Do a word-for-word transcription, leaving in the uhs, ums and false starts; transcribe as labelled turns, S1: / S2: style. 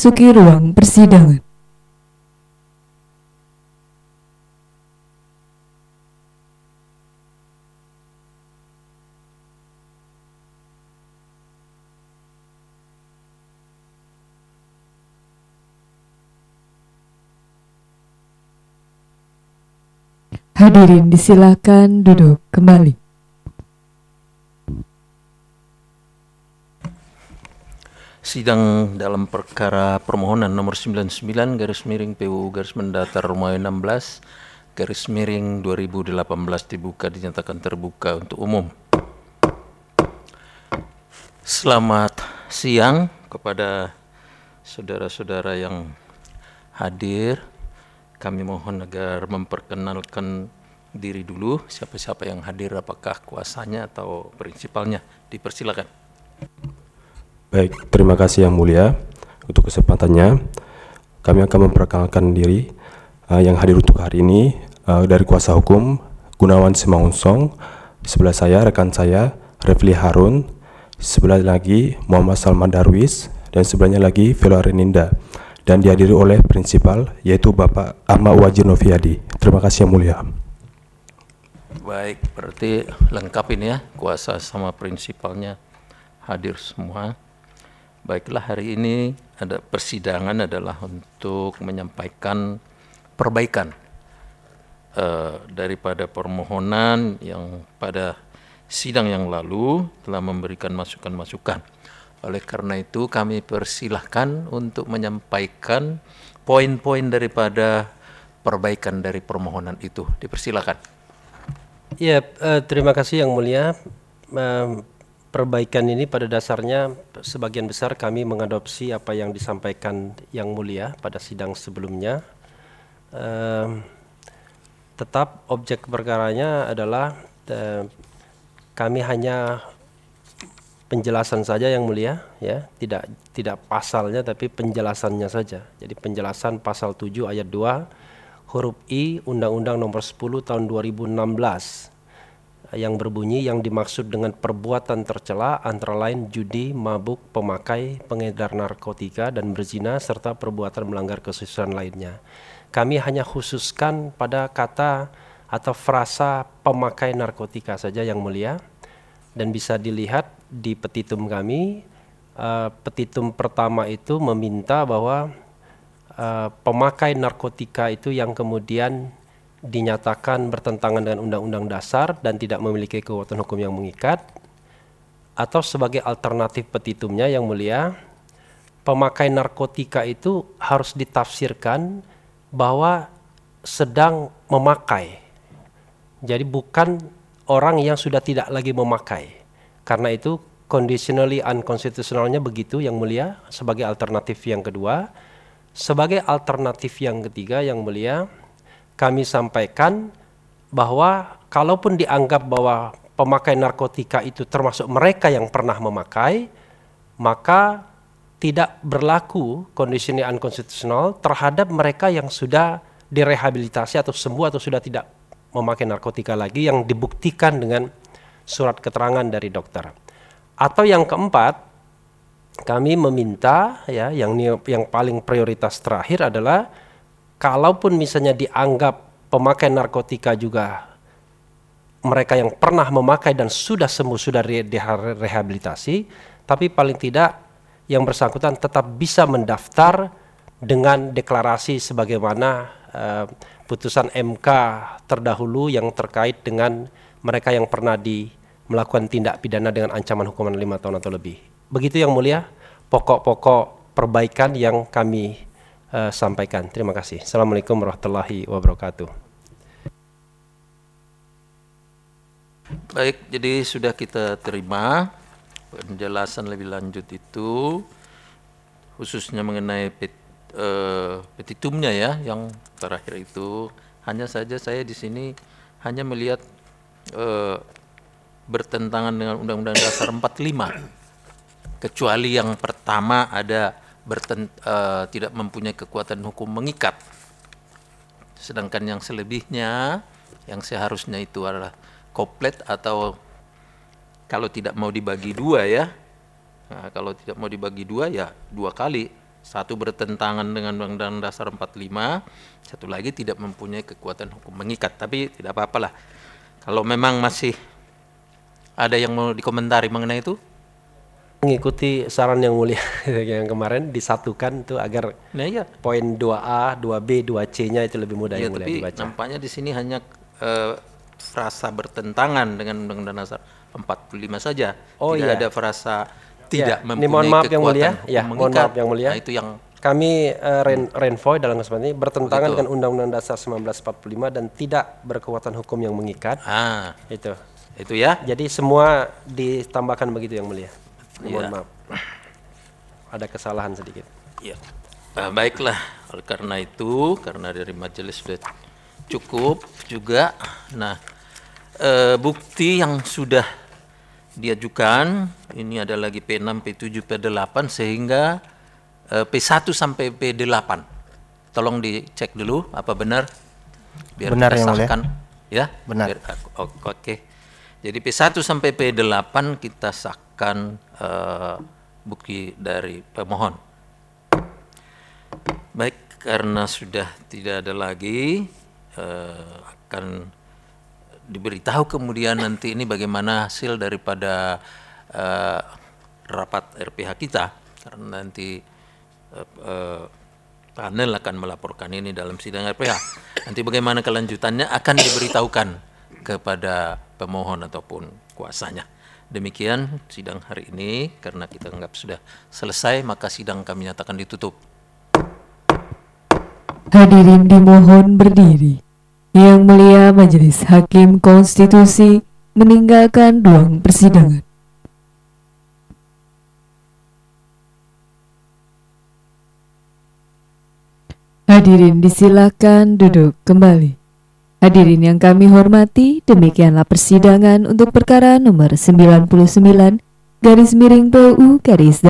S1: memasuki ruang persidangan. Hadirin disilakan duduk kembali.
S2: Sidang dalam perkara permohonan nomor sembilan puluh sembilan garis miring P U U garis mendatar Romawi enam belas garis miring dua ribu delapan belas dibuka dinyatakan terbuka untuk umum. Selamat siang kepada saudara-saudara yang hadir. Kami mohon agar memperkenalkan diri dulu, siapa-siapa yang hadir, apakah kuasanya atau prinsipalnya. Dipersilakan.
S3: Baik, terima kasih Yang Mulia untuk kesempatannya. Kami akan memperkenalkan diri uh, yang hadir untuk hari ini uh, dari kuasa hukum Gunawan Simangunsong, sebelah saya rekan saya Refli Harun, sebelah lagi Muhammad Salman Darwis, dan sebelahnya lagi Velo Areninda, dan dihadiri oleh prinsipal yaitu Bapak Ahmad Wajir Noviadi. Terima kasih Yang Mulia.
S2: Baik, berarti lengkap ini ya, kuasa sama prinsipalnya hadir semua. Baiklah, hari ini ada persidangan adalah untuk menyampaikan perbaikan uh, daripada permohonan yang pada sidang yang lalu telah memberikan masukan-masukan. Oleh karena itu kami persilahkan untuk menyampaikan poin-poin daripada perbaikan dari permohonan itu. Dipersilakan.
S4: Ya, uh, terima kasih Yang Mulia. Uh, Perbaikan ini pada dasarnya sebagian besar kami mengadopsi apa yang disampaikan Yang Mulia pada sidang sebelumnya. Uh, tetap objek perkaranya adalah uh, kami hanya penjelasan saja Yang Mulia, ya, tidak tidak pasalnya tapi penjelasannya saja. Jadi penjelasan pasal tujuh ayat dua huruf I Undang-Undang Nomor sepuluh Tahun dua ribu enam belas yang berbunyi yang dimaksud dengan perbuatan tercela antara lain judi, mabuk, pemakai, pengedar narkotika, dan berzina, serta perbuatan melanggar kesusilaan lainnya. Kami hanya khususkan pada kata atau frasa pemakai narkotika saja Yang Mulia, dan bisa dilihat di petitum kami. Uh, petitum pertama itu meminta bahwa uh, pemakai narkotika itu yang kemudian dinyatakan bertentangan dengan Undang-Undang Dasar dan tidak memiliki kekuatan hukum yang mengikat, atau sebagai alternatif petitumnya Yang Mulia, pemakai narkotika itu harus ditafsirkan bahwa sedang memakai, jadi bukan orang yang sudah tidak lagi memakai. Karena itu conditionally unconstitutionalnya begitu Yang Mulia, sebagai alternatif yang kedua. Sebagai alternatif yang ketiga Yang Mulia, kami sampaikan bahwa kalaupun dianggap bahwa pemakai narkotika itu termasuk mereka yang pernah memakai, maka tidak berlaku conditionally unconstitutional terhadap mereka yang sudah direhabilitasi atau sembuh atau sudah tidak memakai narkotika lagi, yang dibuktikan dengan surat keterangan dari dokter. Atau yang keempat, kami meminta, ya, yang yang paling prioritas terakhir adalah kalaupun misalnya dianggap pemakai narkotika juga mereka yang pernah memakai dan sudah sembuh, sudah direhabilitasi, tapi paling tidak yang bersangkutan tetap bisa mendaftar dengan deklarasi sebagaimana uh, putusan M K terdahulu yang terkait dengan mereka yang pernah di melakukan tindak pidana dengan ancaman hukuman lima tahun atau lebih. Begitu Yang Mulia pokok-pokok perbaikan yang kami Uh, sampaikan. Terima kasih. Assalamualaikum warahmatullahi wabarakatuh.
S2: Baik, jadi sudah kita terima penjelasan lebih lanjut itu, khususnya mengenai pet, uh, petitumnya ya, yang terakhir itu. Hanya saja saya di sini hanya melihat uh, bertentangan dengan Undang-Undang Dasar empat puluh lima, kecuali yang pertama ada Berten, uh, tidak mempunyai kekuatan hukum mengikat, sedangkan yang selebihnya yang seharusnya itu adalah komplit atau kalau tidak mau dibagi dua ya, nah, kalau tidak mau dibagi dua ya dua kali Satu bertentangan dengan Undang-Undang Dasar empat puluh lima, satu lagi tidak mempunyai kekuatan hukum mengikat. Tapi tidak apa-apalah. Kalau memang masih ada yang mau dikomentari mengenai itu,
S4: Mengikuti saran yang mulia yang kemarin disatukan tuh agar
S2: nah ya.
S4: poin dua A, dua B, dua C-nya itu lebih mudah
S2: Ya,
S4: yang mulia
S2: tapi
S4: dibaca.
S2: nampaknya di sini hanya eh, frasa bertentangan dengan Undang-Undang Dasar empat puluh lima saja.
S4: Oh,
S2: tidak
S4: iya.
S2: ada frasa tidak
S4: Ya, ini
S2: mempunyai
S4: mohon maaf yang
S2: kekuatan
S4: mulia.
S2: hukum
S4: Ya, mohon
S2: mengikat.
S4: maaf yang mulia.
S2: Nah, itu yang
S4: Kami uh, Ren, Renvoy dalam kesempatan ini bertentangan
S2: Betul.
S4: dengan Undang-Undang Dasar seribu sembilan ratus empat puluh lima dan tidak berkekuatan hukum yang mengikat.
S2: ah
S4: Itu.
S2: itu ya.
S4: Jadi semua ditambahkan begitu yang mulia. Mohon
S2: Iya.
S4: maaf. Ada kesalahan sedikit.
S2: Ya. Nah, baiklah, oleh karena itu, karena dari majelis sudah cukup juga. Nah, eh, bukti yang sudah diajukan ini ada lagi P enam, P tujuh, P delapan sehingga eh, P satu sampai P delapan. Tolong dicek dulu apa benar biar
S5: Benar,
S2: kita
S5: yang mulia.
S2: sahkan ya.
S5: Benar.
S2: Biar- o- Oke. Jadi P satu sampai P delapan kita sahkan eh, bukti dari pemohon. Baik, karena sudah tidak ada lagi, eh, akan diberitahu kemudian nanti ini bagaimana hasil daripada eh, rapat R P H kita, karena nanti eh, eh, panel akan melaporkan ini dalam sidang R P H. Nanti bagaimana kelanjutannya akan diberitahukan kepada pemohon ataupun kuasanya. Demikian sidang hari ini, karena kita anggap sudah selesai, maka sidang kami nyatakan ditutup.
S1: Hadirin dimohon berdiri. Yang mulia Majelis Hakim Konstitusi meninggalkan ruang persidangan. Hadirin disilakan duduk kembali. Hadirin yang kami hormati, demikianlah persidangan untuk perkara nomor sembilan puluh sembilan garis miring P U garis